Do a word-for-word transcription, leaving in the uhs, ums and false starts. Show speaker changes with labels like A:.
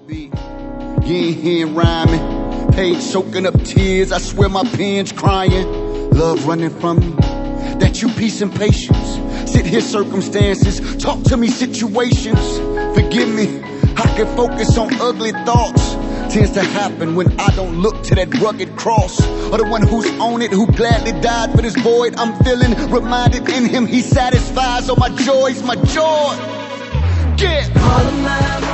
A: beat. You ain't hearing rhyming, page soaking up tears. I swear my pen's crying. Love running from me, that you peace and patience. Sit here circumstances, talk to me situations. Forgive me, I can focus on ugly thoughts. Tends to happen when I don't look to that rugged cross, or the one who's on it, who gladly died for this void I'm feeling. Reminded in him he satisfies all my joys, my joy. Yeah.
B: All of my